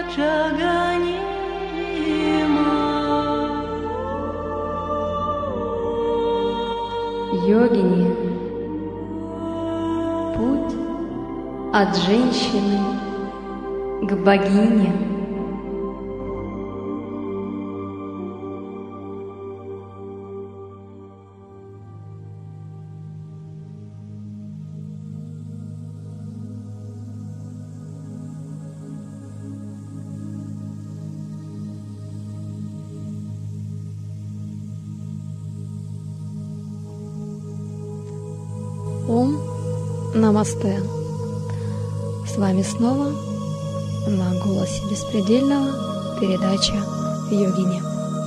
Йогини. Путь от женщины к богине. Ом Намасте. С вами снова на голосе беспредельного передача Йогини.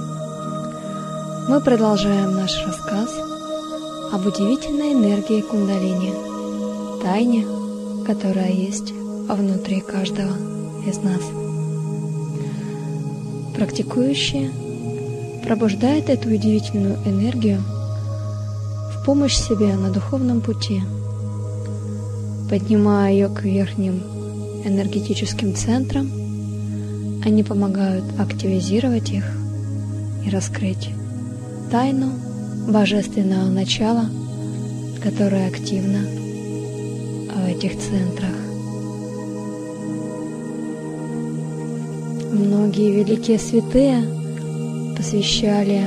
Мы продолжаем наш рассказ об удивительной энергии кундалини, тайне, которая есть внутри каждого из нас. Практикующие пробуждают эту удивительную энергию в помощь себе на духовном пути, поднимая ее к верхним энергетическим центрам. Они помогают активизировать их и раскрыть тайну божественного начала, которое активно в этих центрах. Многие великие святые посвящали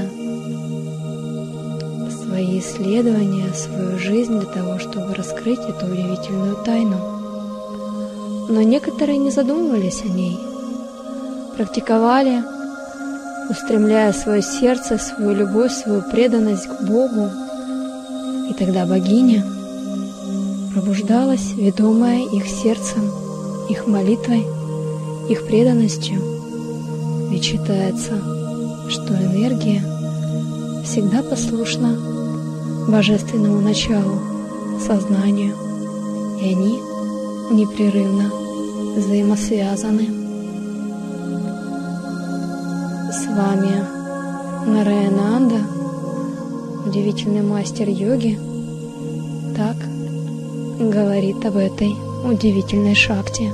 свои исследования, свою жизнь для того, чтобы раскрыть эту удивительную тайну. Но некоторые не задумывались о ней, практиковали, устремляя свое сердце, свою любовь, свою преданность к Богу. И тогда богиня пробуждалась, ведомая их сердцем, их молитвой, их преданностью. Ведь считается, что энергия всегда послушна божественному началу, сознанию, и они непрерывно взаимосвязаны. С вами Нараянанда, удивительный мастер йоги, так говорит об этой удивительной шакти.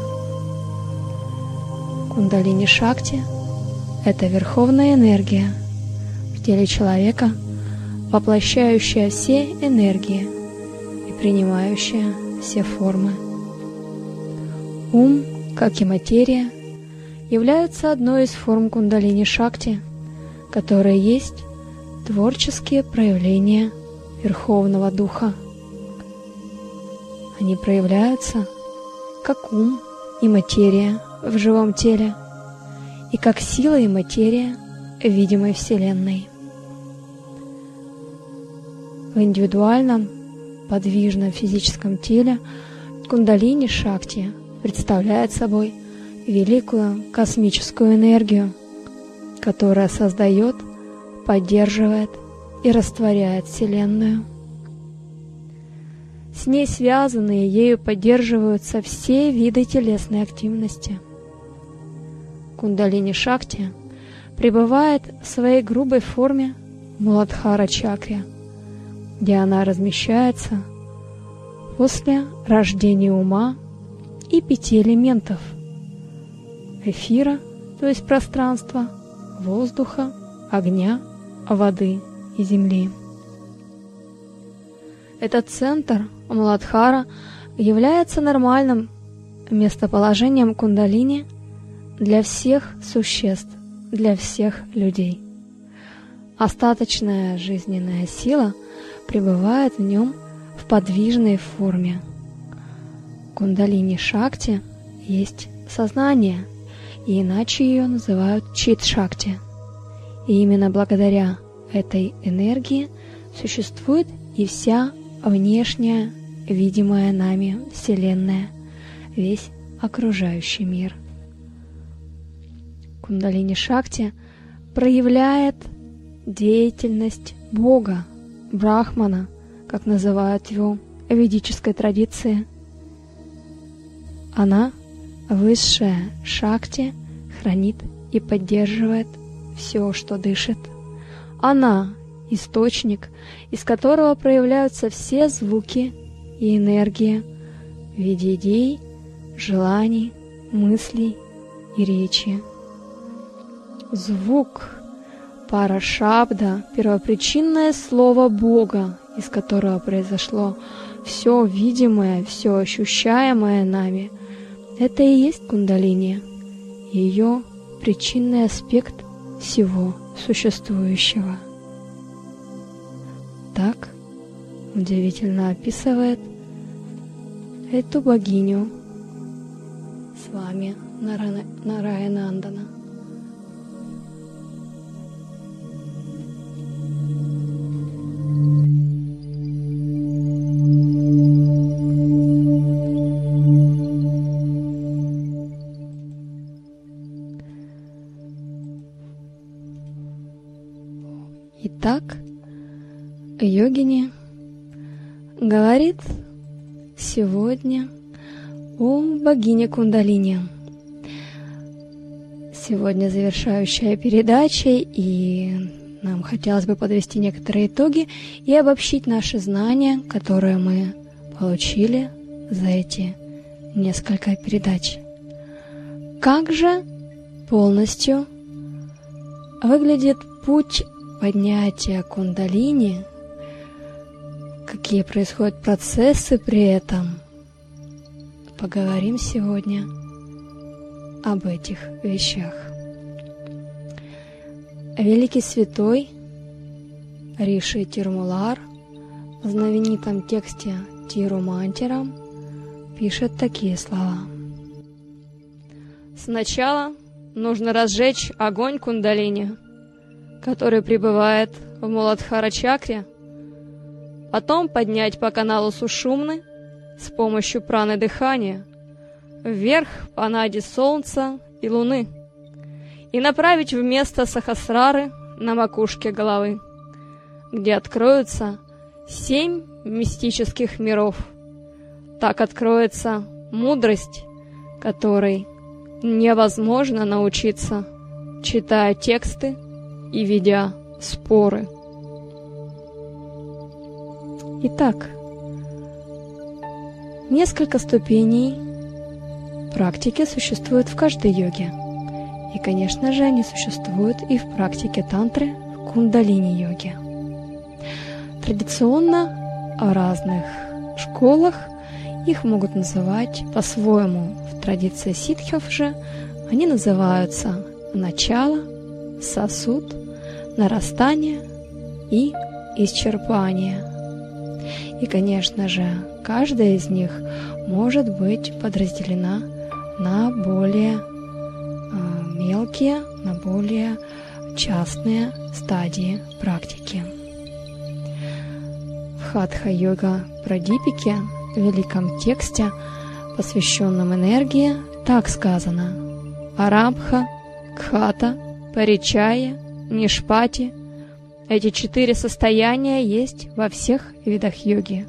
Кундалини Шакти — это верховная энергия в теле человека, воплощающая все энергии и принимающая все формы. Ум, как и материя, являются одной из форм кундалини Шакти, которые есть творческие проявления Верховного Духа. Они проявляются как ум и материя в живом теле, и как сила и материя в видимой Вселенной. В индивидуальном, подвижном физическом теле кундалини Шакти представляет собой великую космическую энергию, которая создает, поддерживает и растворяет Вселенную. С ней связаны и ею поддерживаются все виды телесной активности. Кундалини Шакти пребывает в своей грубой форме в Муладхара-чакре, где она размещается после рождения ума и 5 элементов — эфира, то есть пространства, воздуха, огня, воды и земли. Этот центр Муладхара является нормальным местоположением кундалини для всех существ, для всех людей. Остаточная жизненная сила пребывает в нем в подвижной форме. Кундалини Шакти есть сознание, и иначе ее называют Чит-Шакти. И именно благодаря этой энергии существует и вся внешняя, видимая нами Вселенная, весь окружающий мир. Кундалини Шакти проявляет деятельность Бога, Брахмана, как называют его в ведической традиции. Она, высшая Шакти, хранит и поддерживает все, что дышит. Она — источник, из которого проявляются все звуки и энергия в виде идей, желаний, мыслей и речи. Звук парашабда — первопричинное слово Бога, из которого произошло все видимое, все ощущаемое нами. Это и есть кундалини, ее причинный аспект всего существующего. Так удивительно описывает эту богиню с вами Нараянандана. Итак, йогини говорит сегодня о богине Кундалини. Сегодня завершающая передача, и нам хотелось бы подвести некоторые итоги и обобщить наши знания, которые мы получили за эти несколько передач. Как же полностью выглядит путь поднятия кундалини, какие происходят процессы при этом? Поговорим сегодня об этих вещах. Великий святой Риши Тирумулар в знаменитом тексте Тирумантирам пишет такие слова. Сначала нужно разжечь огонь кундалини, который пребывает в Муладхара-чакре, потом поднять по каналу Сушумны с помощью праны дыхания вверх по нади Солнца и Луны и направить в место Сахасрары на макушке головы, где откроются 7 мистических миров. Так откроется мудрость, которой невозможно научиться, читая тексты и ведя споры. Итак, несколько ступеней практики существует в каждой йоге. И, конечно же, они существуют и в практике тантры, в кундалини-йоге. Традиционно в разных школах их могут называть по-своему. В традиции ситхов же они называются начало, сосуд, нарастание и исчерпание. И, конечно же, каждая из них может быть подразделена на более мелкие, на более частные стадии практики. В Хатха-йога Прадипике, в великом тексте, посвященном энергии, так сказано: Арамбха, Кхата, Паричая, Нишпати. Эти 4 состояния есть во всех видах йоги.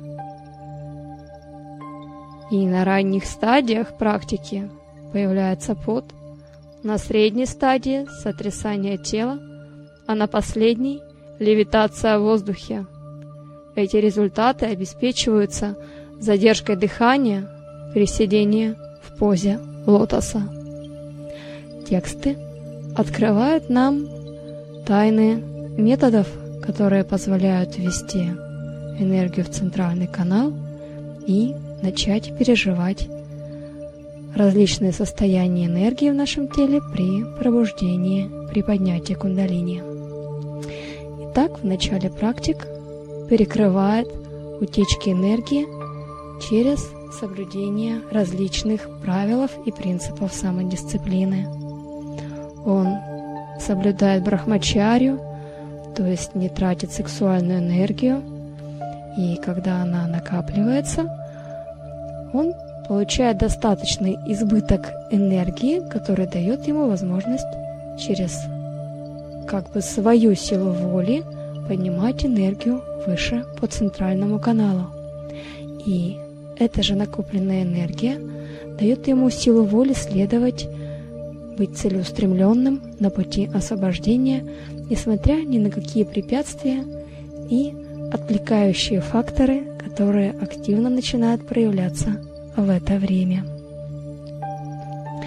И на ранних стадиях практики появляется пот, на средней стадии – сотрясание тела, а на последней – левитация в воздухе. Эти результаты обеспечиваются задержкой дыхания при сидении в позе лотоса. Тексты открывают нам тайны методов, которые позволяют ввести энергию в центральный канал и начать переживать различные состояния энергии в нашем теле при пробуждении, при поднятии кундалини. Итак, в начале практик перекрывает утечки энергии через соблюдение различных правил и принципов самодисциплины. Он соблюдает брахмачарью, то есть не тратит сексуальную энергию, и когда она накапливается, он получает достаточный избыток энергии, который дает ему возможность через свою силу воли поднимать энергию выше по центральному каналу. И эта же накопленная энергия дает ему силу воли следовать, быть целеустремленным на пути освобождения, несмотря ни на какие препятствия и отвлекающие факторы, которые активно начинают проявляться в это время.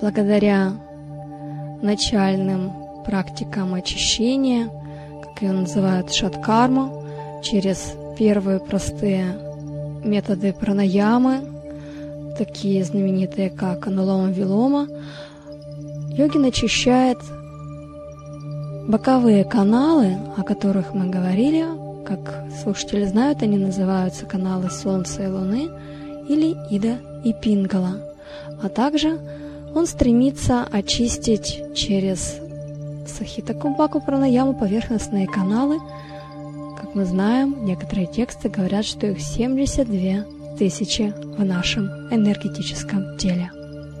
благодаря начальным практикам очищения, как ее называют шаткарма, через первые простые методы пранаямы, такие знаменитые, как анулома-вилома, йогин очищает боковые каналы, о которых мы говорили. Как слушатели знают, они называются каналы Солнца и Луны или Ида и Пингала. А также он стремится очистить через Сахита-кумбаку пранаяму поверхностные каналы. Как мы знаем, некоторые тексты говорят, что их 72 тысячи в нашем энергетическом теле.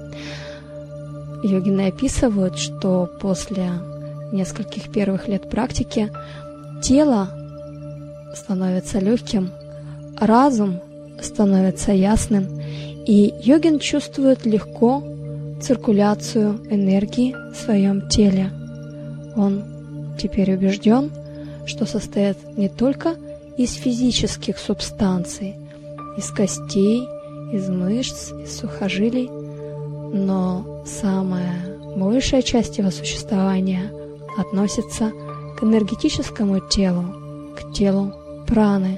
Йогины описывают, что после нескольких первых лет практики тело становится легким, разум становится ясным, и йогин чувствует легко циркуляцию энергии в своем теле. Он теперь убежден, что состоит не только из физических субстанций, из костей, из мышц, из сухожилий, но самая большая часть его существования относится к энергетическому телу, к телу праны.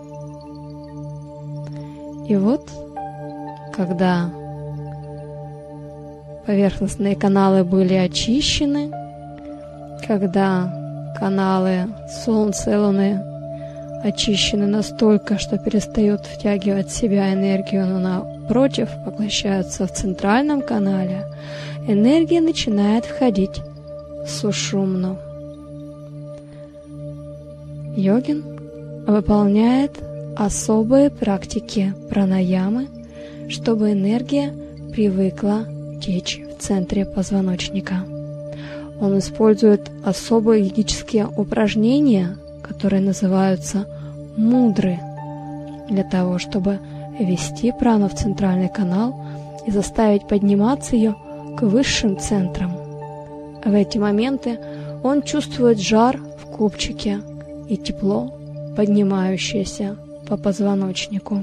И вот, когда поверхностные каналы были очищены, когда каналы Солнца и Луны очищены настолько, что перестают втягивать в себя энергию, но напротив поглощаются в центральном канале, энергия начинает входить в сушумну. Йогин выполняет особые практики пранаямы, чтобы энергия привыкла течь в центре позвоночника. Он использует особые йогические упражнения, которые называются мудры, для того, чтобы ввести прану в центральный канал и заставить подниматься ее к высшим центрам. В эти моменты он чувствует жар в копчике и тепло, поднимающееся по позвоночнику.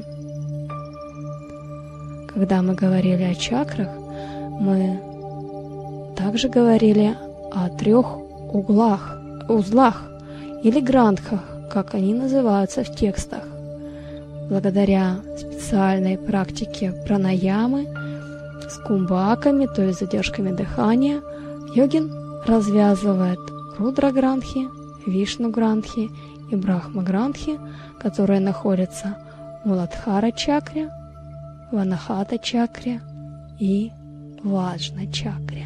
Когда мы говорили о чакрах, мы также говорили о 3 узлах или грандхах, как они называются в текстах. Благодаря специальной практике пранаямы с кумбаками, то есть задержками дыхания, йогин развязывает рудра-грандхи, вишну-грандхи и брахма-грандхи, которые находятся в Муладхара-чакре, в Анахата-чакре и Ваджна-чакре.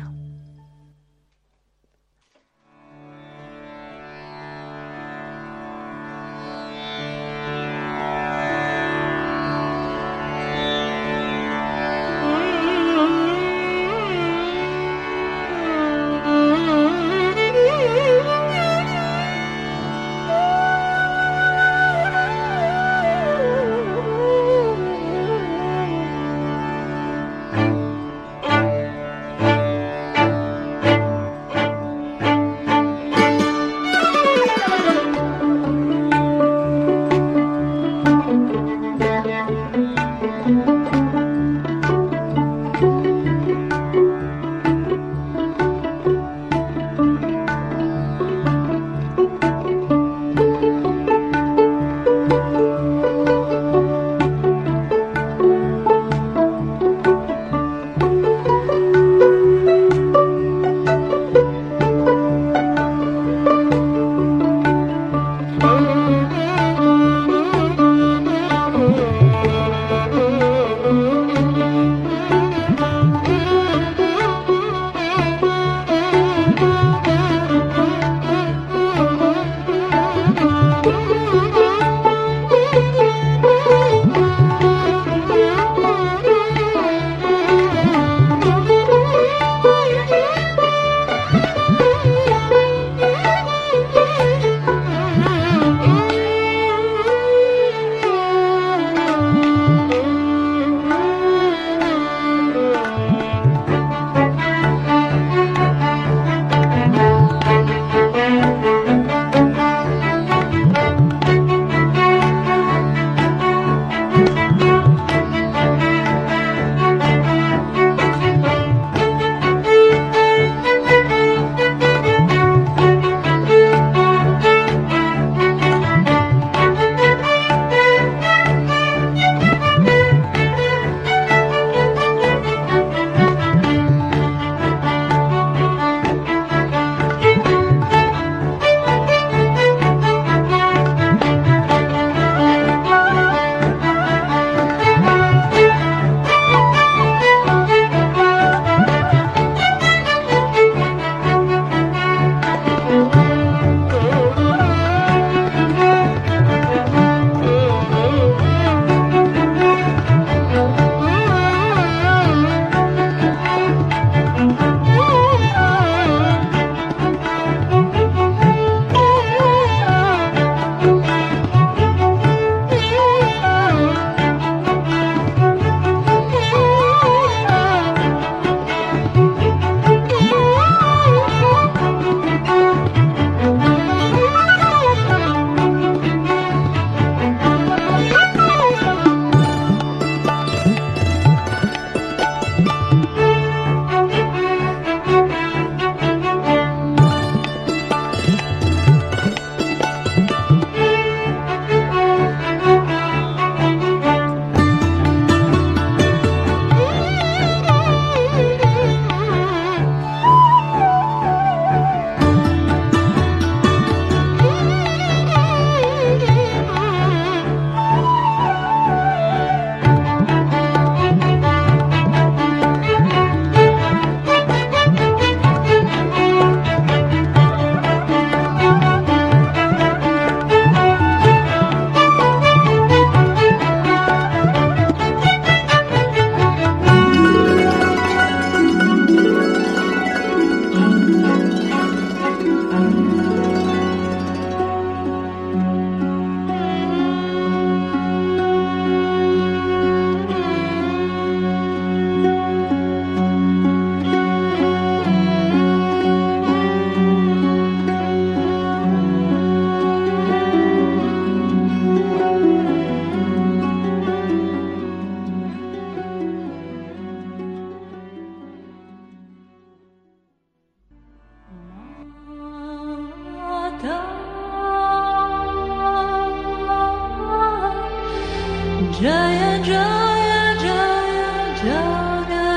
Jaya Jaya Jaya Jaga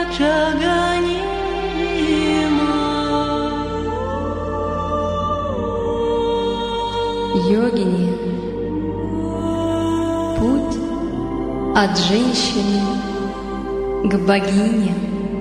Jaganima. Йогини. Путь от женщины к богине.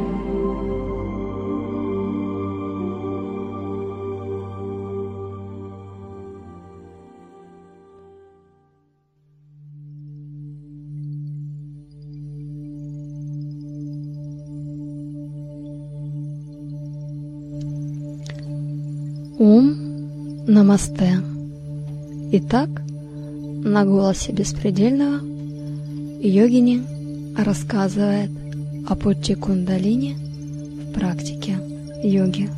Намасте. Итак, на голосе Беспредельного йогини рассказывает о пути кундалини в практике йоги.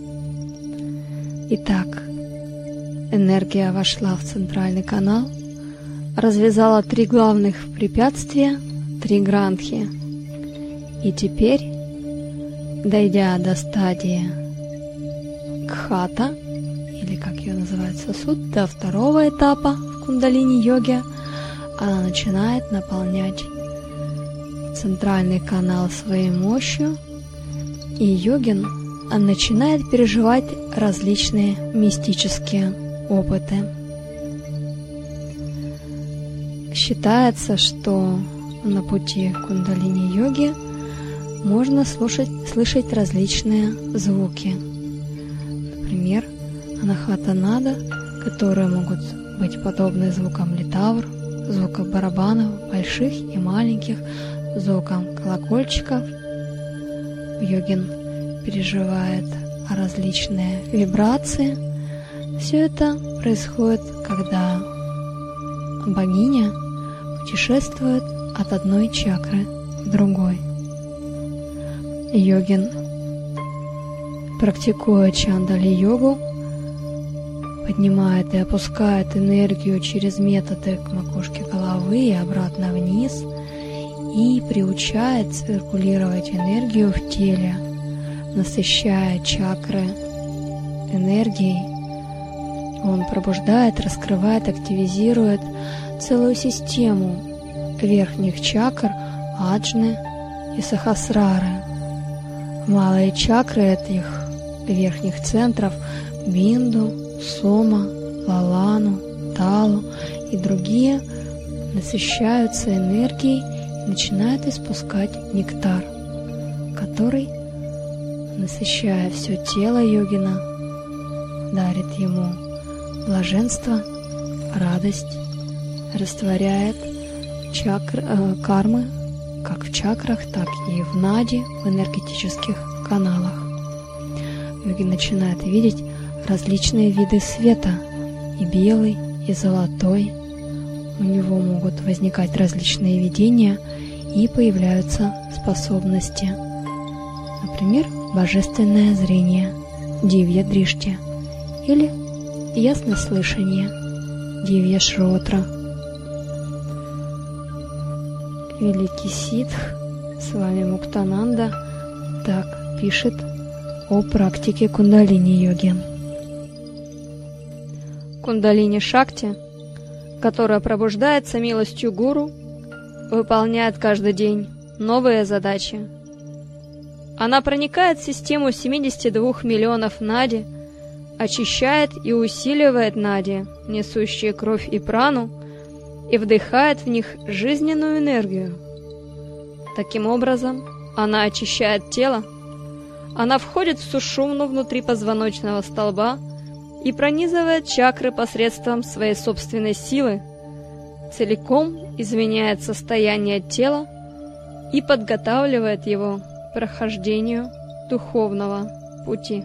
Итак, энергия вошла в центральный канал, развязала 3 главных препятствия, 3 грантхи. И теперь, дойдя до стадии кхата, или как ее называют сосуд, до 2-го этапа в кундалини-йоге, она начинает наполнять центральный канал своей мощью, и йогин начинает переживать различные мистические опыты. Считается, что на пути кундалини-йоги можно слышать различные звуки. Например, анахата-нада, которые могут быть подобны звукам литавр, звукам барабанов, больших и маленьких, звукам колокольчиков. Йогин переживает различные вибрации. Все это происходит, когда богиня путешествует от одной чакры к другой. Йогин, практикуя чандали-йогу, поднимает и опускает энергию через методы к макушке головы и обратно вниз, и приучает циркулировать энергию в теле, насыщая чакры энергией. Он пробуждает, раскрывает, активизирует целую систему верхних чакр аджны и сахасрары. Малые чакры этих верхних центров бинду, сома, лалану, талу и другие насыщаются энергией и начинают испускать нектар, который, насыщая все тело йогина, дарит ему блаженство, радость, растворяет кармы как в чакрах, так и в нади, в энергетических каналах. Йогин начинает видеть различные виды света, и белый, и золотой. У него могут возникать различные видения, и появляются способности. Например, божественное зрение, дивья-дришти, или яснослышание, дивья-шротра. Великий ситх, с вами Муктананда, так пишет о практике кундалини-йоги. Кундалини-шакти, которая пробуждается милостью гуру, выполняет каждый день новые задачи. Она проникает в систему 72 миллионов нади, очищает и усиливает нади, несущие кровь и прану, и вдыхает в них жизненную энергию. Таким образом, она очищает тело, она входит в сушумну внутри позвоночного столба и пронизывает чакры посредством своей собственной силы, целиком изменяет состояние тела и подготавливает его к прохождению духовного пути.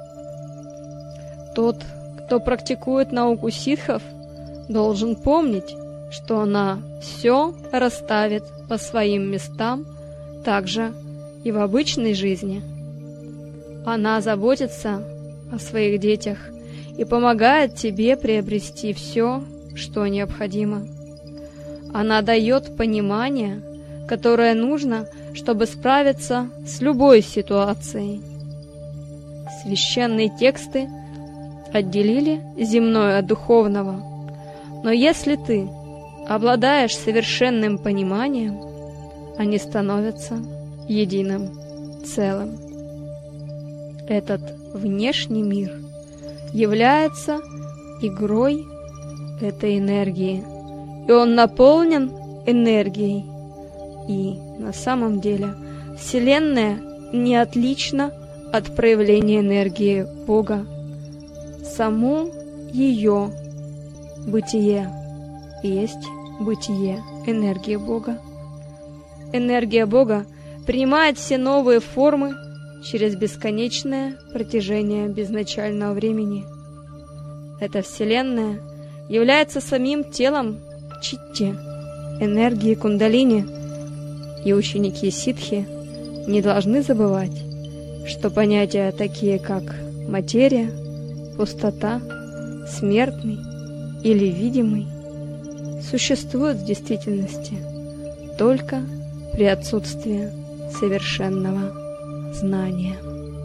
Тот, кто практикует науку ситхов, должен помнить, что она все расставит по своим местам, также и в обычной жизни. Она заботится о своих детях и помогает тебе приобрести все, что необходимо. Она дает понимание, которое нужно, чтобы справиться с любой ситуацией. Священные тексты отделили земное от духовного, но если ты обладаешь совершенным пониманием, они становятся единым целым. Этот внешний мир является игрой этой энергии, и он наполнен энергией. И на самом деле Вселенная не отлична от проявления энергии Бога. Само ее бытие есть бытие энергии Бога. Энергия Бога принимает все новые формы через бесконечное протяжение безначального времени. Эта Вселенная является самим телом Читти, энергии Кундалини, и ученики ситхи не должны забывать, что понятия такие, как материя, пустота, смертный или видимый, существуют в действительности только при отсутствии совершенного знания.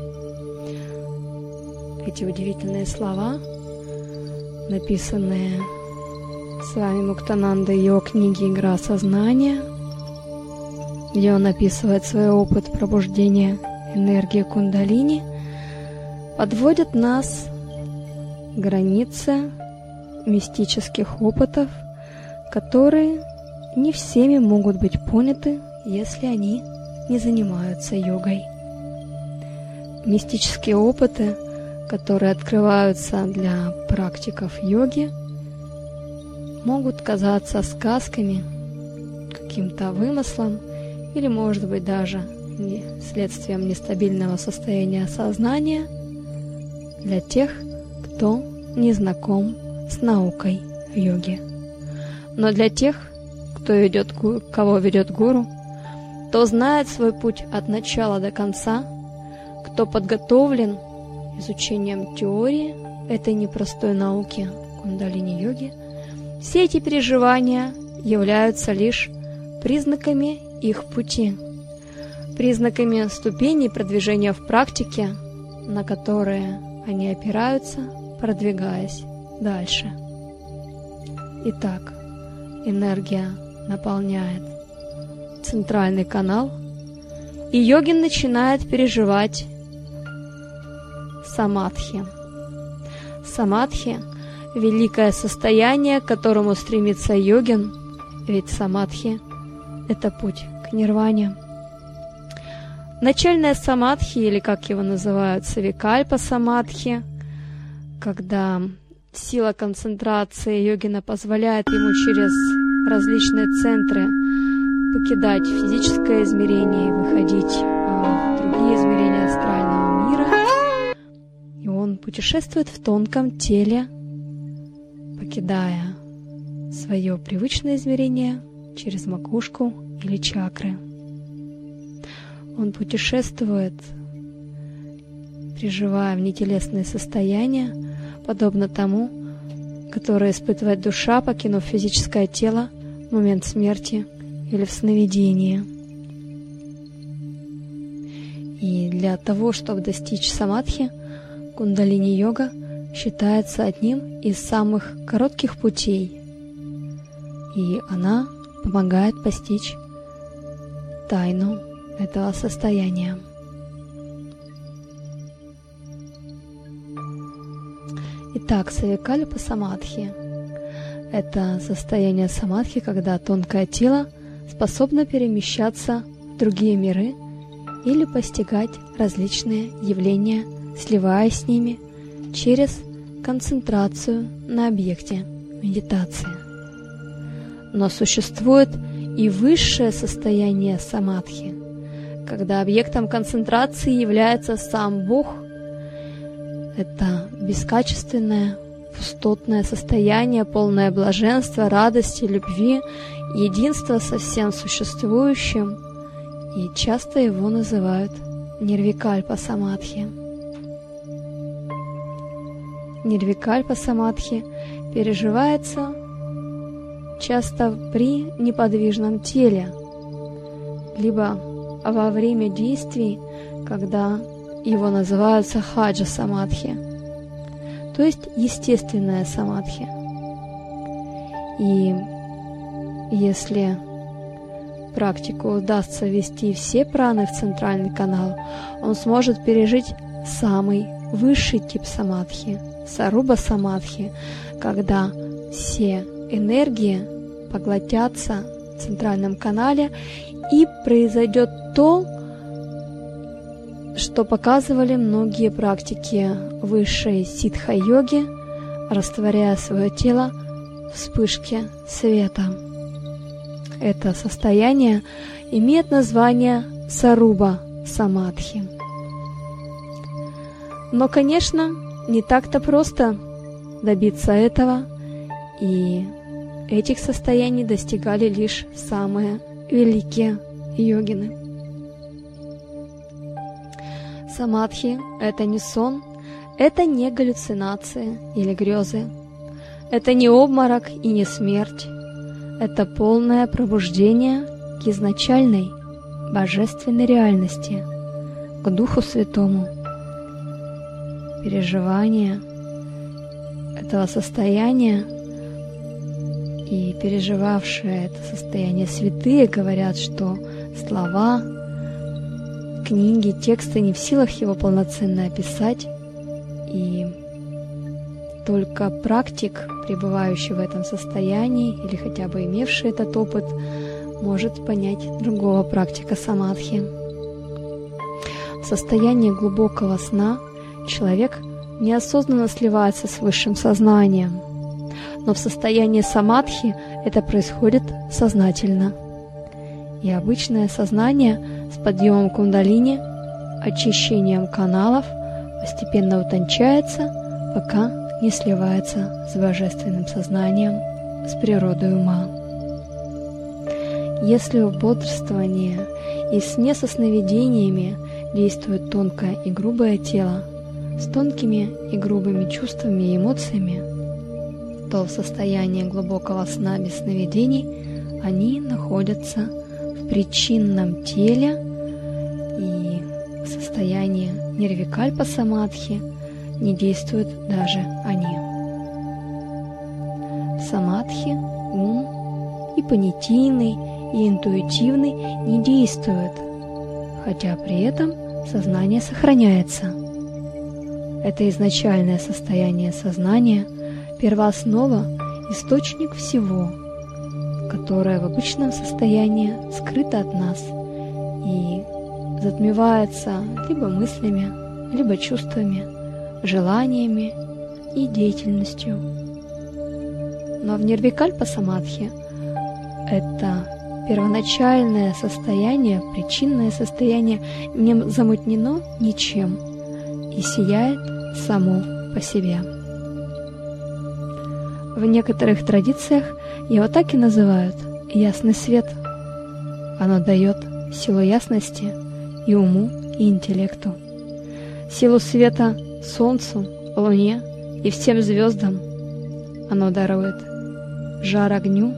Эти удивительные слова, написанные с вами Муктанандой в его книге «Игра сознания», где он описывает свой опыт пробуждения энергии кундалини, подводят нас к границе мистических опытов, которые не всеми могут быть поняты, если они не занимаются йогой. Мистические опыты, которые открываются для практиков йоги, могут казаться сказками, каким-то вымыслом или, может быть, даже следствием нестабильного состояния сознания для тех, кто не знаком с наукой йоги. Но для тех, кого ведет гуру, кто знает свой путь от начала до конца, кто подготовлен изучением теории этой непростой науки кундалини-йоги, все эти переживания являются лишь признаками их пути, признаками ступеней продвижения в практике, на которые они опираются, продвигаясь дальше. Итак, энергия наполняет центральный канал, и йогин начинает переживать самадхи. Самадхи – великое состояние, к которому стремится йогин, ведь самадхи – это путь к нирване. Начальная самадхи, или как его называют, савикальпа самадхи, когда сила концентрации йогина позволяет ему через различные центры покидать физическое измерение и выходить в другие измерения астрального мира. И он путешествует в тонком теле, покидая свое привычное измерение через макушку или чакры. Он путешествует, проживая внетелесные состояния, подобно тому, которое испытывает душа, покинув физическое тело в момент смерти или в сновидении. И для того, чтобы достичь самадхи, кундалини-йога считается одним из самых коротких путей, и она помогает постичь тайну этого состояния. Итак, савикальпа самадхи – это состояние самадхи, когда тонкое тело способно перемещаться в другие миры или постигать различные явления, сливаясь с ними через концентрацию на объекте медитации. Но существует и высшее состояние самадхи, когда объектом концентрации является сам Бог. Это бескачественное, пустотное состояние, полное блаженства, радости, любви, единства со всем существующим, и часто его называют нирвикальпа самадхи. Нирвикальпа самадхи переживается часто при неподвижном теле, либо во время действий, когда его называют сахаджа самадхи, то есть естественная самадхи. И Если практику удастся ввести все праны в центральный канал, он сможет пережить самый высший тип самадхи, саруба самадхи, когда все энергии поглотятся в центральном канале, и произойдет то, что показывали многие практики высшей ситха-йоги, растворяя свое тело в вспышке света. Это состояние имеет название саруба самадхи. Но, конечно, не так-то просто добиться этого, и этих состояний достигали лишь самые великие йогины. Самадхи – это не сон, это не галлюцинации или грезы, это не обморок и не смерть, это полное пробуждение к изначальной божественной реальности, к Духу Святому. Переживание этого состояния и переживавшие это состояние святые говорят, что слова, книги, тексты не в силах его полноценно описать, и только практик, пребывающий в этом состоянии или хотя бы имевший этот опыт, может понять другого практика самадхи. В состоянии глубокого сна человек неосознанно сливается с высшим сознанием, но в состоянии самадхи это происходит сознательно. И обычное сознание с подъемом кундалини, очищением каналов постепенно утончается, пока не сливается с божественным сознанием, с природой ума. Если в бодрствовании и сне со сновидениями действует тонкое и грубое тело с тонкими и грубыми чувствами и эмоциями, то в состоянии глубокого сна без сновидений они находятся в причинном теле, и в состоянии нирвикальпа самадхи не действуют даже они. В самадхи ум и понятийный, и интуитивный не действуют, хотя при этом сознание сохраняется. Это изначальное состояние сознания, первооснова, источник всего, которое в обычном состоянии скрыто от нас и затмевается либо мыслями, либо чувствами, желаниями и деятельностью. Но в нирвикальпа самадхи это первоначальное состояние, причинное состояние не замутнено ничем и сияет само по себе. В некоторых традициях его так и называют «ясный свет». Оно дает силу ясности и уму, и интеллекту, силу света Солнцу, Луне и всем звездам. Оно дарует жар огню.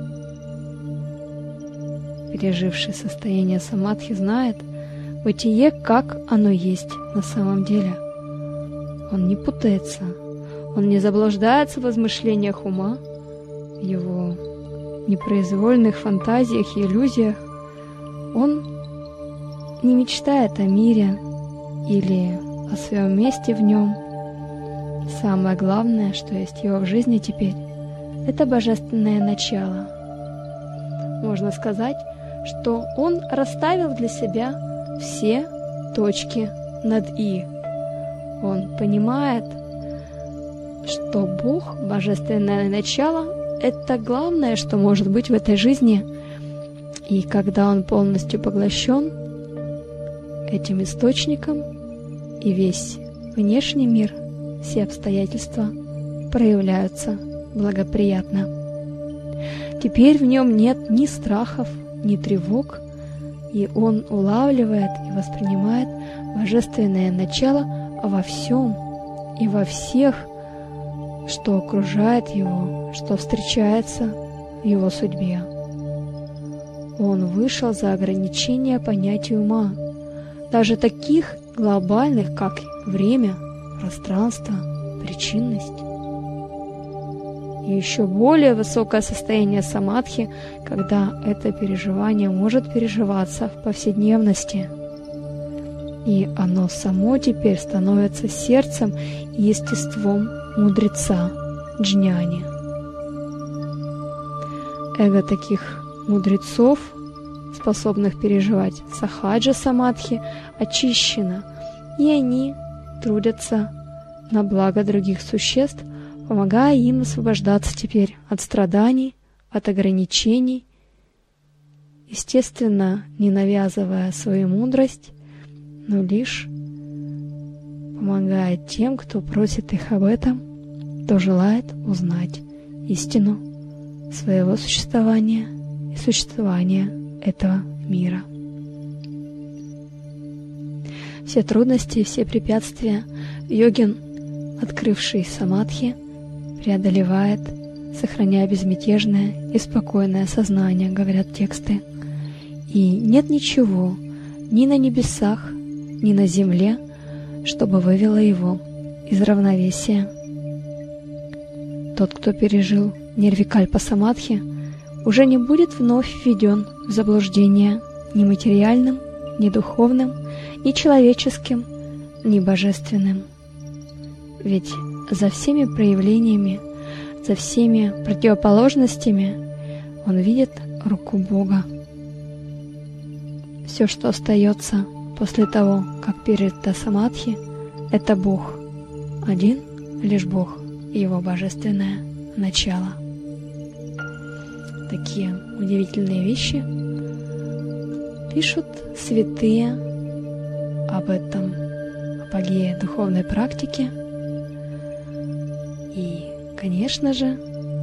Переживший состояние самадхи знает бытие, как оно есть на самом деле. Он не путается, он не заблуждается в измышлениях ума, в его непроизвольных фантазиях и иллюзиях. Он не мечтает о мире или о своем месте в нем. Самое главное, что есть в его жизни теперь, это божественное начало. Можно сказать, что он расставил для себя все точки над «и». Он понимает, что Бог, божественное начало, это главное, что может быть в этой жизни. И когда он полностью поглощен этим источником, и весь внешний мир, все обстоятельства проявляются благоприятно. Теперь в нем нет ни страхов, ни тревог, и он улавливает и воспринимает божественное начало во всем и во всех, что окружает его, что встречается в его судьбе. Он вышел за ограничения понятий ума, даже таких глобальных, как время, пространство, причинность. и еще более высокое состояние самадхи, когда это переживание может переживаться в повседневности. И оно само теперь становится сердцем и естеством мудреца, джняни. Эго таких мудрецов, способных переживать сахаджа самадхи, очищено, и они трудятся на благо других существ, помогая им освобождаться теперь от страданий, от ограничений, естественно, не навязывая свою мудрость, но лишь помогая тем, кто просит их об этом, кто желает узнать истину своего существования и существования этого мира. Все трудности и все препятствия йогин, открывший самадхи, преодолевает, сохраняя безмятежное и спокойное сознание, говорят тексты. И нет ничего ни на небесах, ни на земле, чтобы вывело его из равновесия. Тот, кто пережил нирвикальпа самадхи, уже не будет вновь введен в заблуждение ни материальным, ни духовным, ни человеческим, ни божественным. Ведь за всеми проявлениями, за всеми противоположностями он видит руку Бога. Все, что остается после того, как пережита самадхи, это Бог. Один лишь Бог и Его божественное начало. Такие удивительные вещи пишут святые об этом апогее духовной практики. И, конечно же,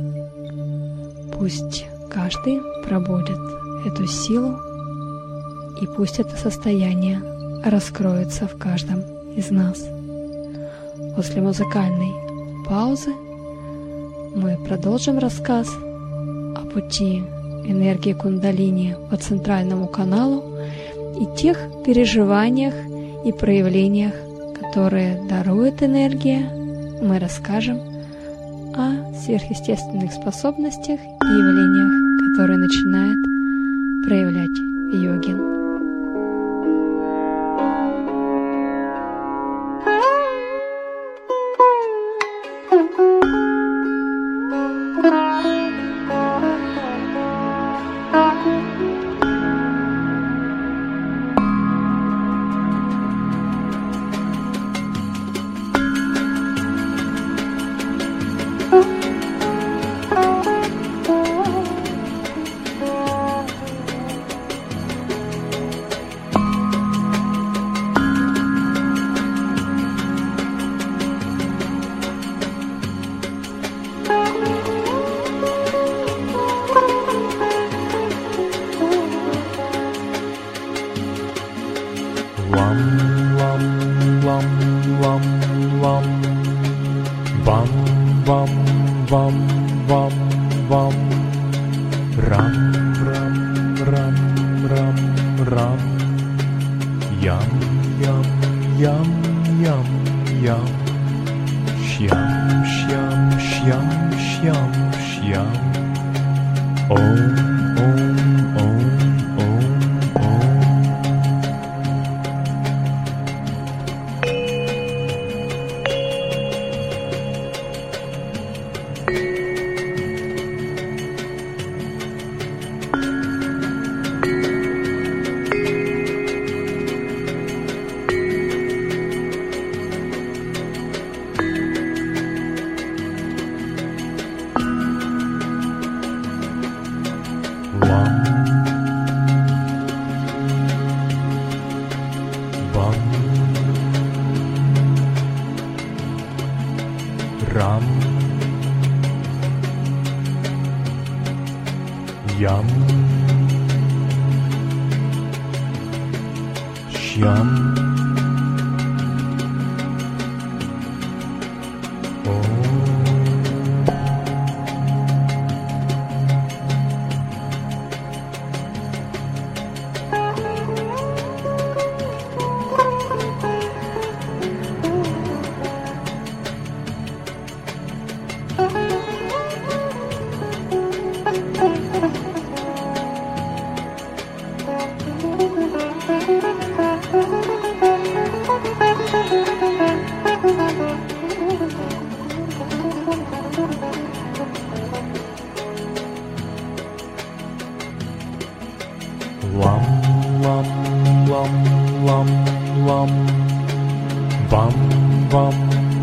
пусть каждый пробудет эту силу, и пусть это состояние раскроется в каждом из нас. После музыкальной паузы мы продолжим рассказ о пути энергии кундалини по центральному каналу и тех переживаниях и проявлениях, которые дарует энергия. Мы расскажем о сверхъестественных способностях и явлениях, которые начинает проявлять йогин.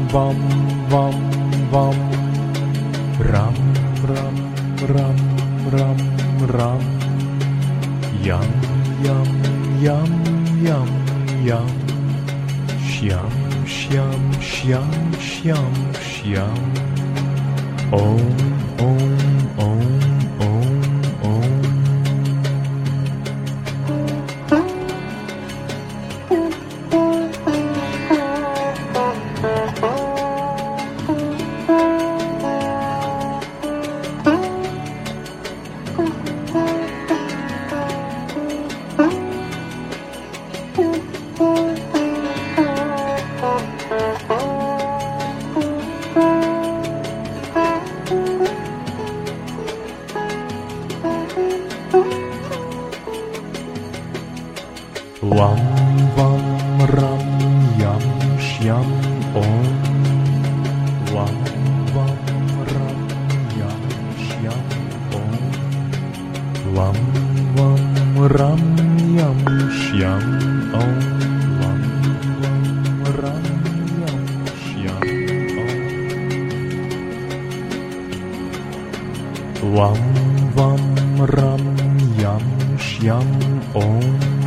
вам, вам, вам. Рам, рам, рам, рам, рам. Ям, ям, ям, ям, ям. Шьям, шьям, шьям, шьям, шьям. Ом, ом, ом, ом, ом. Лам, вам, рам, ям, шьям, ом. Лам, вам, рам, ям, шьям, ом. Лам, вам, рам, ям, шьям, ом. Лам, вам, рам, ям, шьям, ом. Лам, вам, рам, ям, шьям, ом.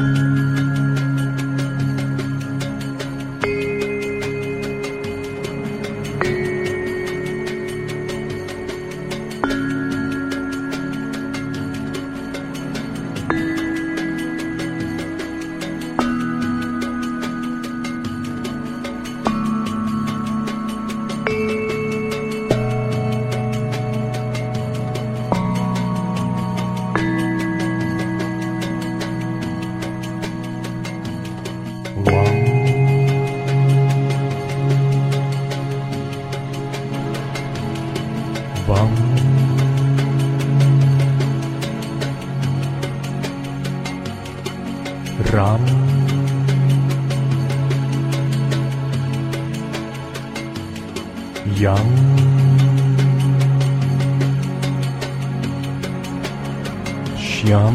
Вам, рам, ям, шьям,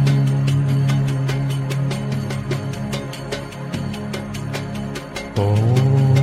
ом.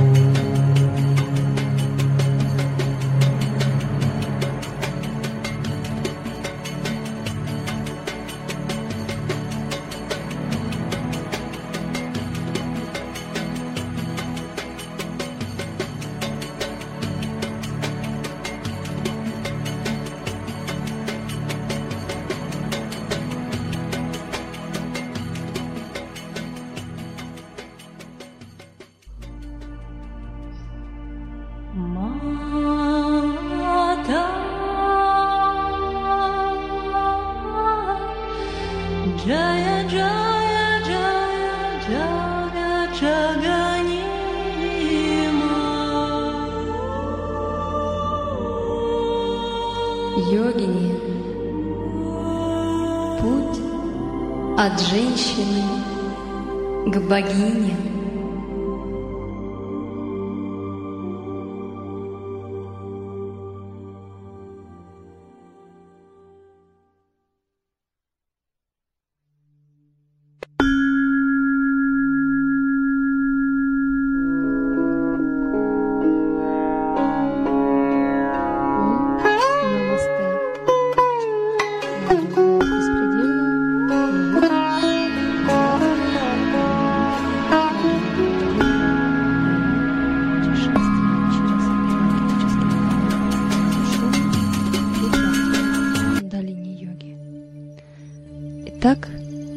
Jaya Jaya Jaya Jaga Jaganima. Йогини. Путь от женщины к богине. Итак,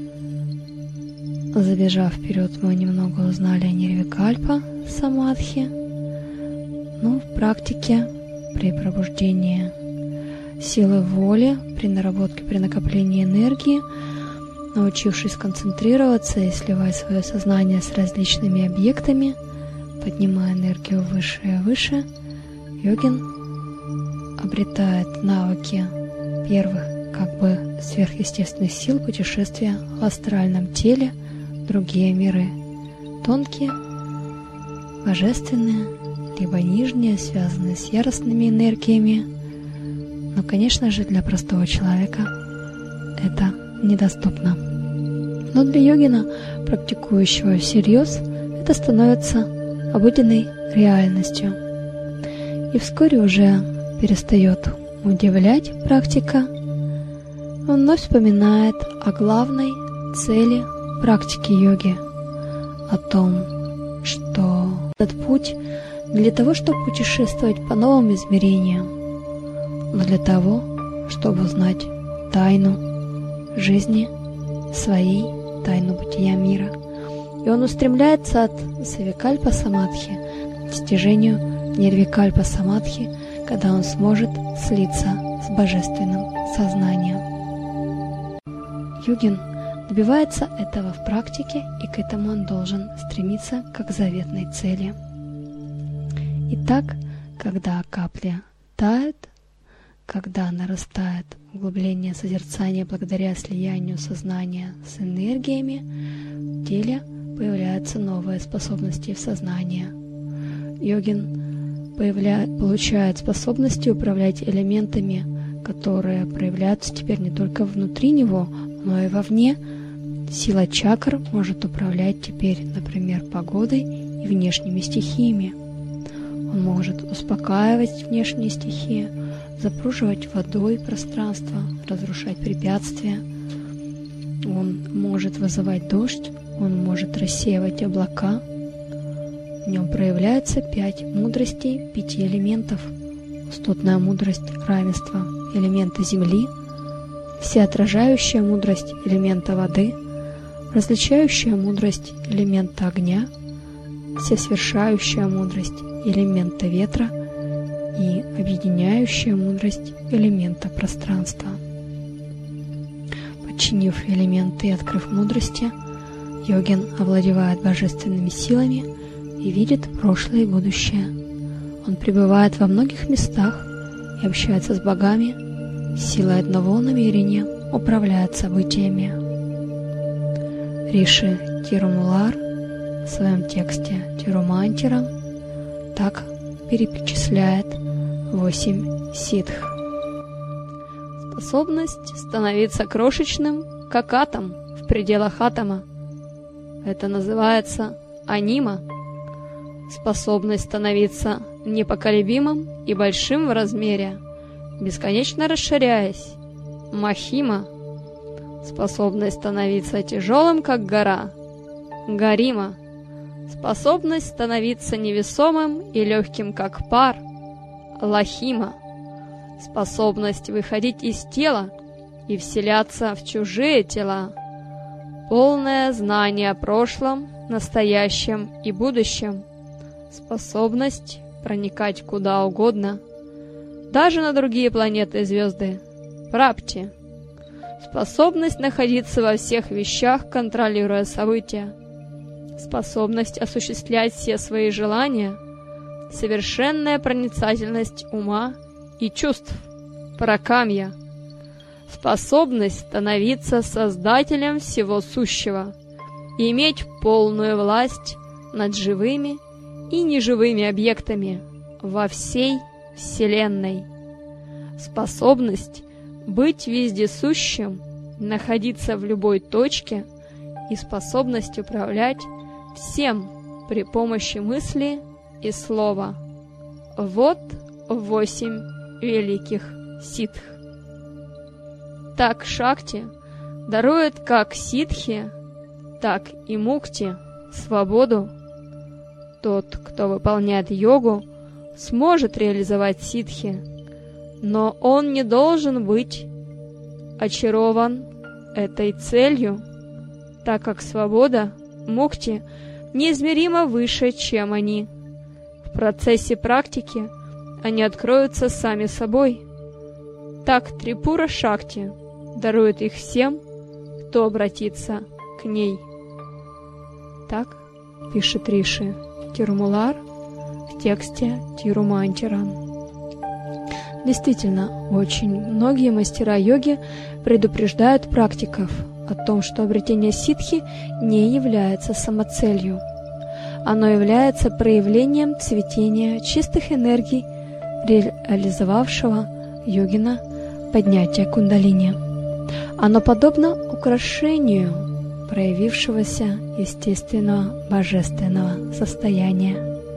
забежав вперед, мы немного узнали о Нирвикальпа Самадхи. В практике при пробуждении силы воли, при наработке, при накоплении энергии, научившись концентрироваться и сливать свое сознание с различными объектами, поднимая энергию выше и выше, йогин обретает навыки первых сверхъестественных сил путешествия в астральном теле в другие миры, тонкие, божественные, либо нижние, связанные с яростными энергиями. Но, конечно же, для простого человека это недоступно. Но для йогина, практикующего всерьез, это становится обыденной реальностью. И вскоре уже перестает удивлять практика. Он вновь вспоминает о главной цели практики йоги, о том, что этот путь не для того, чтобы путешествовать по новым измерениям, но для того, чтобы узнать тайну жизни своей, тайну бытия мира. И он устремляется от савикальпа самадхи к достижению нирвикальпа самадхи, когда он сможет слиться с божественным сознанием. Йогин добивается этого в практике, и к этому он должен стремиться как заветной цели. Итак, когда капли тают, когда нарастает углубление созерцания благодаря слиянию сознания с энергиями, в теле появляются новые способности в сознании. Йогин получает способности управлять элементами, которые проявляются теперь не только внутри него, но и вовне. Сила чакр может управлять теперь, например, погодой и внешними стихиями. Он может успокаивать внешние стихии, запруживать водой пространство, разрушать препятствия. Он может вызывать дождь, он может рассеивать облака. В нем проявляется 5 мудростей 5 элементов. Пустотная мудрость равенства элемента земли, всеотражающая мудрость элемента воды, различающая мудрость элемента огня, всесвершающая мудрость элемента ветра и объединяющая мудрость элемента пространства. Подчинив элементы и открыв мудрости, йогин овладевает божественными силами и видит прошлое и будущее. Он пребывает во многих местах и общается с богами, силой одного намерения управляет событиями. Риши Тирумулар в своем тексте Тирумантира так перечисляет 8 ситх. Способность становиться крошечным, как атом в пределах атома. Это называется анима. Способность становиться непоколебимым и большим в размере, бесконечно расширяясь. Махима. Способность становиться тяжелым, как гора. Гарима. Способность становиться невесомым и легким, как пар. Лахима. Способность выходить из тела и вселяться в чужие тела. Полное знание о прошлом, настоящем и будущем. Способность проникать куда угодно, даже на другие планеты и звезды. Прапти. Способность находиться во всех вещах, контролируя события. Способность осуществлять все свои желания. Совершенная проницательность ума и чувств. Паракамья. Способность становиться создателем всего сущего и иметь полную власть над живыми и неживыми объектами во всей Вселенной. Способность быть вездесущим, находиться в любой точке и способность управлять всем при помощи мысли и слова. Вот 8 великих ситх. Так Шакти дарует как ситхи, так и мукти, свободу. Тот, кто выполняет йогу, сможет реализовать ситхи, но он не должен быть очарован этой целью, так как свобода, мукти, неизмеримо выше, чем они. В процессе практики они откроются сами собой. Так Трипура Шакти дарует их всем, кто обратится к ней. Так пишет Риши Тирумулар в тексте Тирумантира. Действительно, очень многие мастера йоги предупреждают практиков о том, что обретение ситхи не является самоцелью. Оно является проявлением цветения чистых энергий, реализовавшего йогина поднятия кундалини. Оно подобно украшению проявившегося естественного божественного состояния.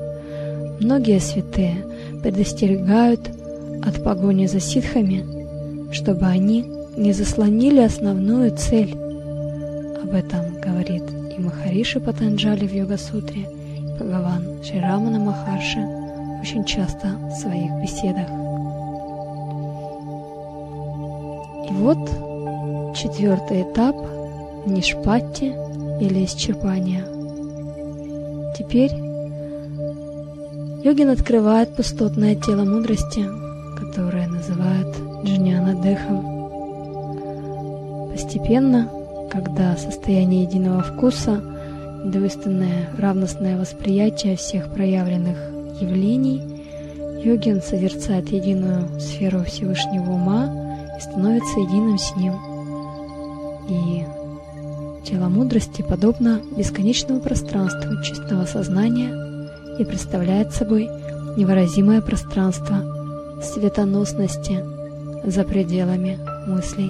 многие святые предостерегают от погони за ситхами, чтобы они не заслонили основную цель. Об этом говорит и Махариши Патанджали в Йога-сутре, и Бхагаван Шри Рамана Махарши очень часто в своих беседах. И вот 4-й этап нишпатти или исчерпания. Теперь йогин открывает пустотное тело мудрости, которое называют джняна-дехом. Постепенно, когда состояние единого вкуса, двойственное равностное восприятие всех проявленных явлений, йогин созерцает единую сферу Всевышнего ума и становится единым с ним. И тело мудрости подобно бесконечному пространству чистого сознания и представляет собой невыразимое пространство светоносности за пределами мыслей.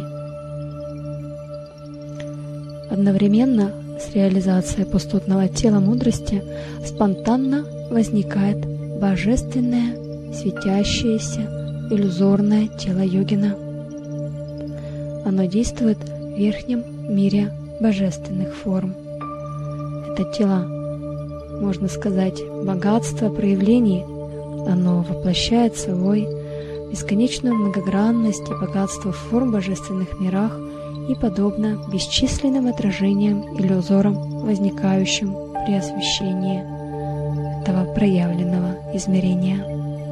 Одновременно с реализацией пустотного тела мудрости спонтанно возникает божественное, светящееся, иллюзорное тело йогина. Оно действует в верхнем мире божественных форм. Это тело, можно сказать, богатство проявлений. Оно воплощает собой бесконечную многогранность и богатство форм в божественных мирах и подобно бесчисленным отражениям или узорам, возникающим при освещении этого проявленного измерения.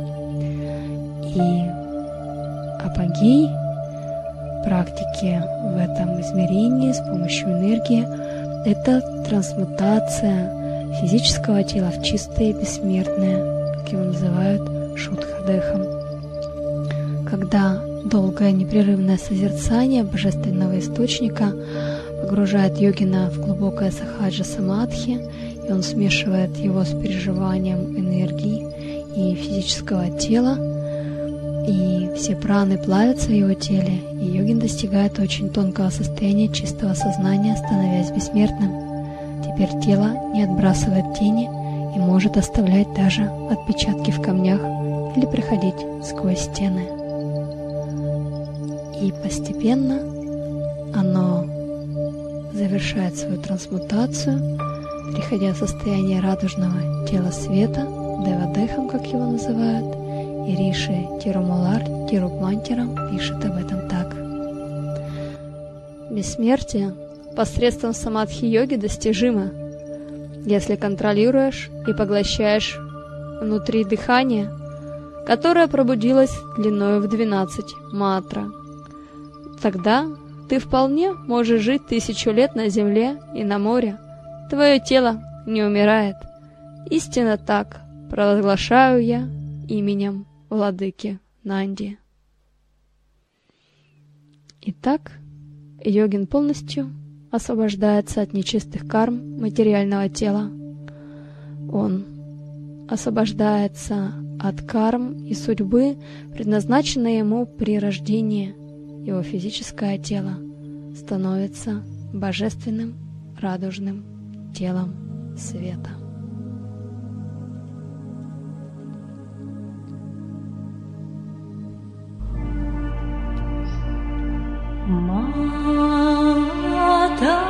И апогей практики в этом измерении с помощью энергии — это трансмутация физического тела в чистое и бессмертное, как его называют шудха-дехом. Когда долгое непрерывное созерцание божественного источника погружает йогина в глубокое сахаджа-самадхи, и он смешивает его с переживанием энергии и физического тела, и все праны плавятся в его теле, и йогин достигает очень тонкого состояния чистого сознания, становясь бессмертным. Теперь тело не отбрасывает тени и может оставлять даже отпечатки в камнях или проходить сквозь стены. И постепенно оно завершает свою трансмутацию, переходя в состояние радужного тела света, девадехам, как его называют, и Риши Тирумалар Тирупмантирам пишет об этом так. Бессмертие посредством самадхи-йоги достижимо, если контролируешь и поглощаешь внутри дыхание, которое пробудилось длиною в 12 матра. Тогда ты вполне можешь жить 1000 лет на земле и на море. Твое тело не умирает. Истинно так провозглашаю я именем владыки Нанди. Итак, йогин полностью освобождается от нечистых карм материального тела. Он освобождается от карм и судьбы, предназначенной ему при рождении. Его физическое тело становится божественным радужным телом света. Мата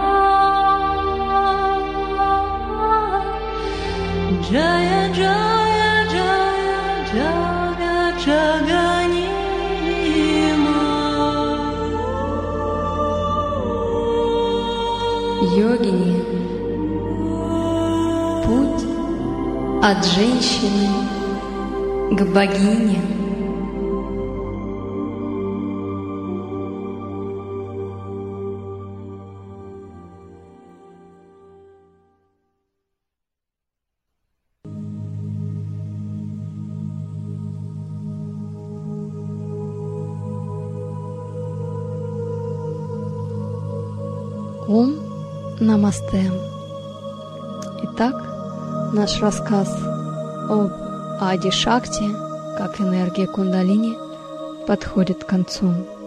Джая Джая Джая Джага Джаганима Йогини — путь от женщины к богине. Ом Намасте. Итак, наш рассказ об Ади-Шакти, как энергия кундалини, подходит к концу.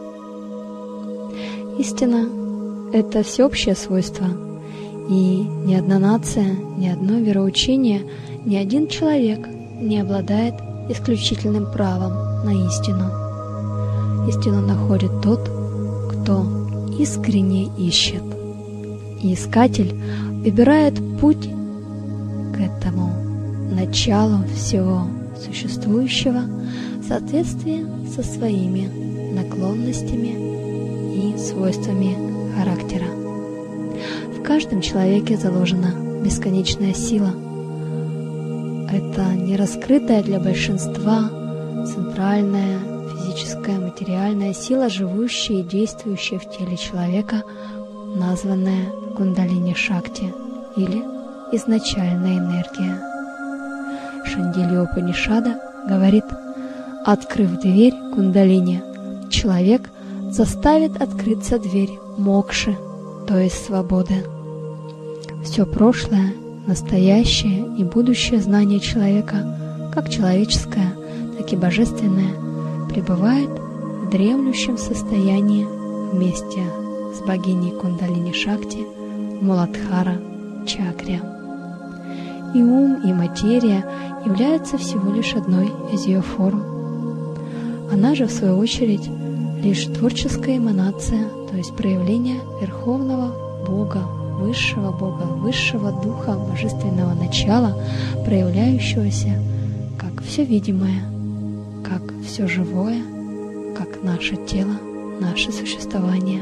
Истина — это всеобщее свойство, и ни одна нация, ни одно вероучение, ни один человек не обладает исключительным правом на истину. Истину находит тот, кто искренне ищет. И искатель выбирает путь к этому началу всего существующего в соответствии со своими наклонностями и свойствами характера. В каждом человеке заложена бесконечная сила. Это не раскрытая для большинства центральная физическая материальная сила, живущая и действующая в теле человека, названная кундалини-шакти или изначальная энергия. Шандилья Упанишада говорит: открыв дверь кундалини, человек заставит открыться дверь мокши, то есть свободы. Все прошлое, настоящее и будущее знание человека, как человеческое, так и божественное, пребывает в дремлющем состоянии вместе с богиней Кундалини-Шакти в Муладхара чакре. И ум, и материя являются всего лишь одной из ее форм. Она же, в свою очередь, лишь творческая эманация, то есть проявление Верховного Бога, Высшего Духа, Божественного Начала, проявляющегося как все видимое, как все живое, как наше тело, наше существование.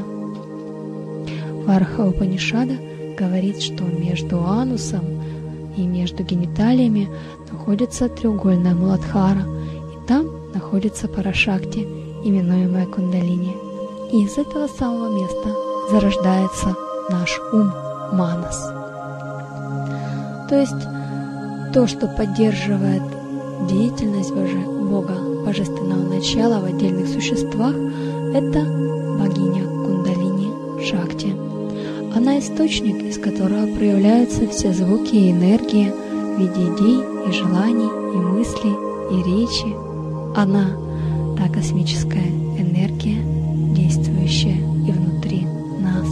Варха Упанишада говорит, что между анусом и между гениталиями находится треугольная Муладхара, и там находится Парашакти, именуемая Кундалини. И из этого самого места зарождается наш ум, манас. То есть то, что поддерживает деятельность Бога, Божественного Начала в отдельных существах, это богиня Кундалини-Шакти. Она источник, из которого проявляются все звуки и энергии в виде идей и желаний, и мыслей, и речи. Она — та космическая энергия, действующая и внутри нас.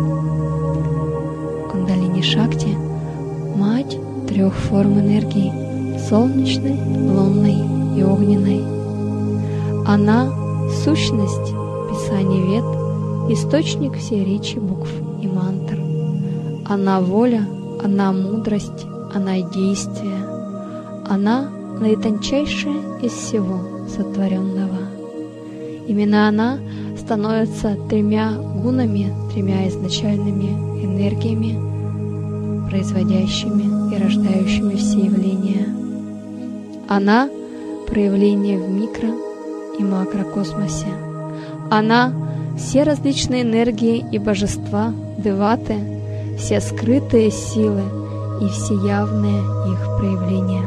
Кундалини-Шакти — мать трех форм энергии — солнечной, лунной и огненной. Она — сущность Писаний Вед, источник всей речи букв и мантр. Она — воля, она — мудрость, она — действие. Она — наитончайшая из всего сотворенного. Именно она становится тремя гунами, тремя изначальными энергиями, производящими и рождающими все явления. Она — проявление в микро- и макрокосмосе. Она — все различные энергии и божества, деваты, все скрытые силы и все явные их проявления.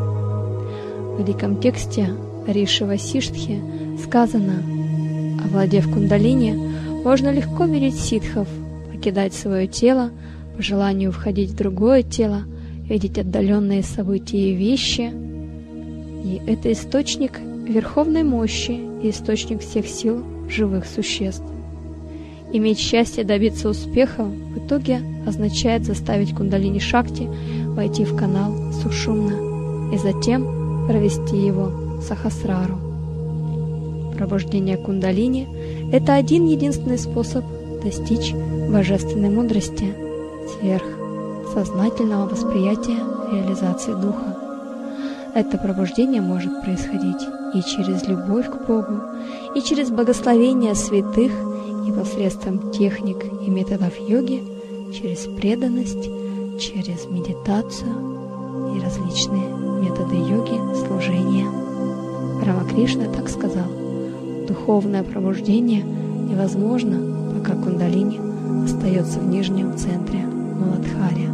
В великом тексте Риши Васиштхи сказано: овладев кундалини, можно легко мирить ситхов, покидать свое тело, по желанию входить в другое тело, видеть отдаленные события и вещи. И это источник верховной мощи и источник всех сил живых существ. Иметь счастье добиться успеха в итоге означает заставить Кундалини-Шакти войти в канал Сушумна и затем провести его в Сахасрару. Пробуждение Кундалини — это один единственный способ достичь божественной мудрости, сверхсознательного восприятия реализации духа. Это пробуждение может происходить и через любовь к Богу, и через благословение святых, и посредством техник и методов йоги, через преданность, через медитацию и различные методы йоги, служения. Рамакришна так сказал: духовное пробуждение невозможно, пока кундалини остается в нижнем центре Муладхари.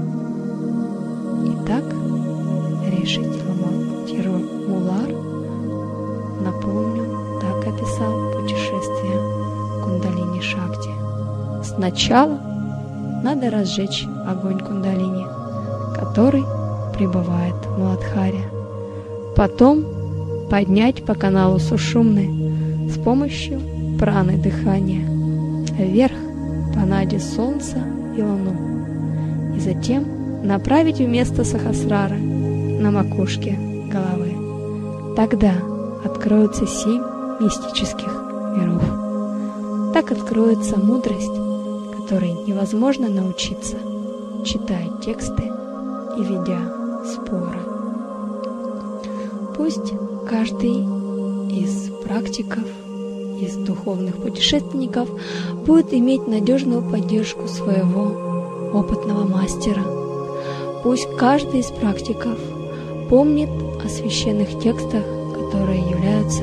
Итак, Риши Тирумулар, напомню, так описал путешествие Кундалини-Шакти. Сначала надо разжечь огонь Кундалини, который пребывает в Муладхаре. Потом поднять по каналу Сушумны с помощью праны дыхания вверх по наде Солнца и Луну, и затем направить вместо Сахасрара на макушке головы. Тогда откроются 7 мистических миров. Так откроется мудрость, которой невозможно научиться, читая тексты и ведя споры. Пусть каждый из практиков, из духовных путешественников будет иметь надежную поддержку своего опытного мастера. Пусть каждый из практиков помнит о священных текстах, которые являются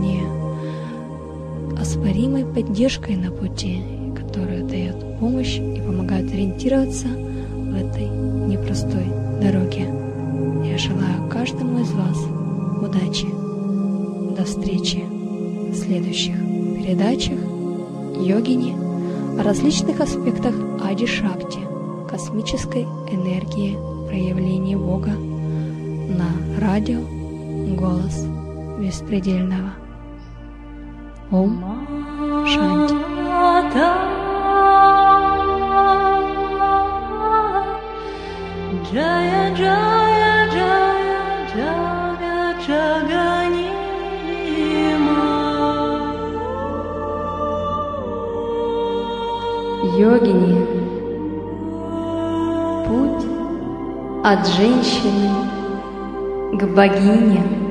неоспоримой поддержкой на пути, которая дает помощь и помогает ориентироваться в этой непростой дороге. Я желаю каждому из вас удачи. До встречи в следующих передачах йогини о различных аспектах Ади-Шакти, космической энергии проявления Бога на радио «Голос Беспредельного». Ом Шанти. Jaya Jaya Jaya Jaga Jaganima. Йогини. Путь от женщины к богине.